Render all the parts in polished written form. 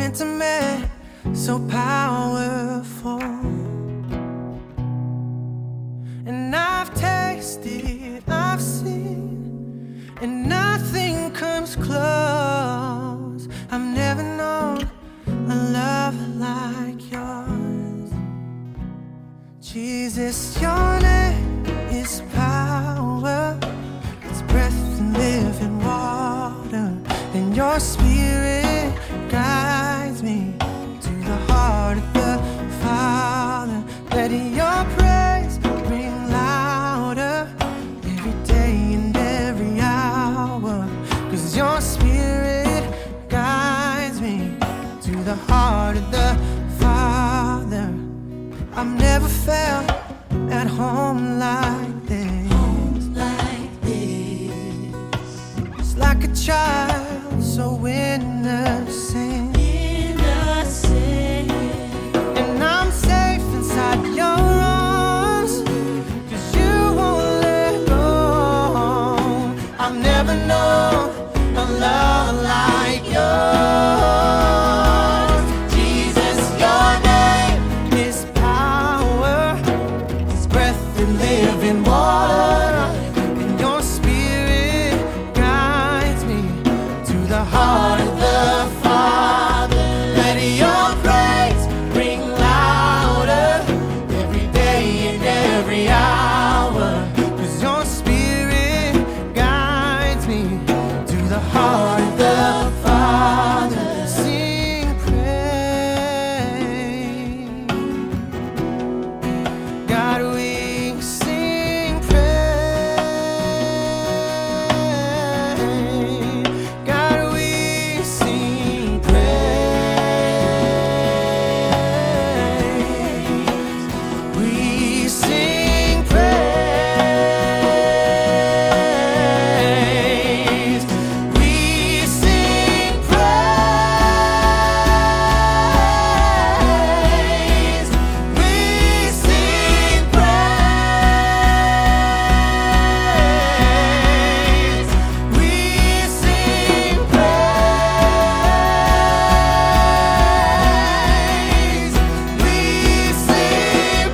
intimate, so powerful. And I've tasted, I've seen, and nothing comes close. I've never known a love like yours. Jesus, your name is power. It's breath and living water. And your spirit guides me to the heart of the Father. Let your praise ring louder every day and every hour. 'Cause your spirit guides me to the heart of the Father. I've never felt at home like this. It's like a child, so innocent. And I'm safe inside your arms, 'cause you won't let go. I've never known a love like yours. Jesus, your name is power. It's breath and living water. And your spirit guides me to the heart of the Father. Let your praise ring louder every day and every hour. 'Cause your spirit guides me to the heart of the Father. Sing praise. God, we sing praise. God, we sing praise. We sing praise. We sing praise. We sing praise. We sing praise. We sing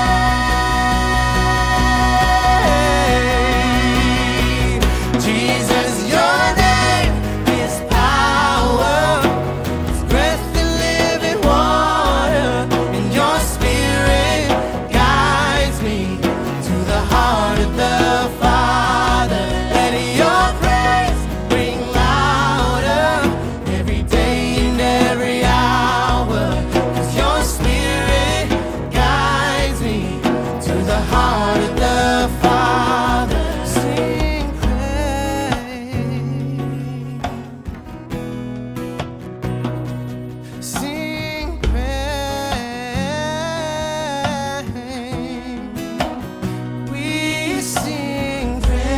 praise. Jesus, your name is power. It's breath and living water. And your spirit guides me to the heart of the Father. Let your praise ring louder every day and every hour. 'Cause your spirit guides me to the heart of the Father. Sing praise. Sing praise. We sing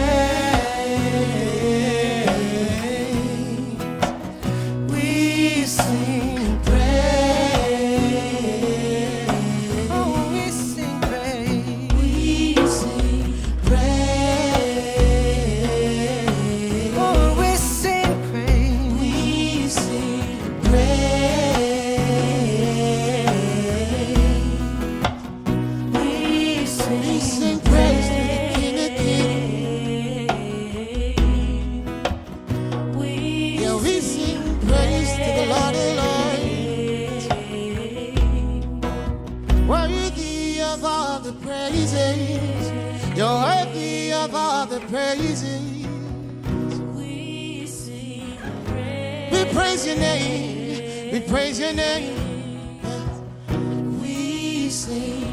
praise. We sing praise. Oh, we sing praise. We sing praise. Oh, we sing praise. We sing praise. We sing praise to the King of Kings. Yeah, we sing praise to the Lord of Lords. Worthy of all the praises. You're worthy of all the praises. We praise your name. We praise your name. We sing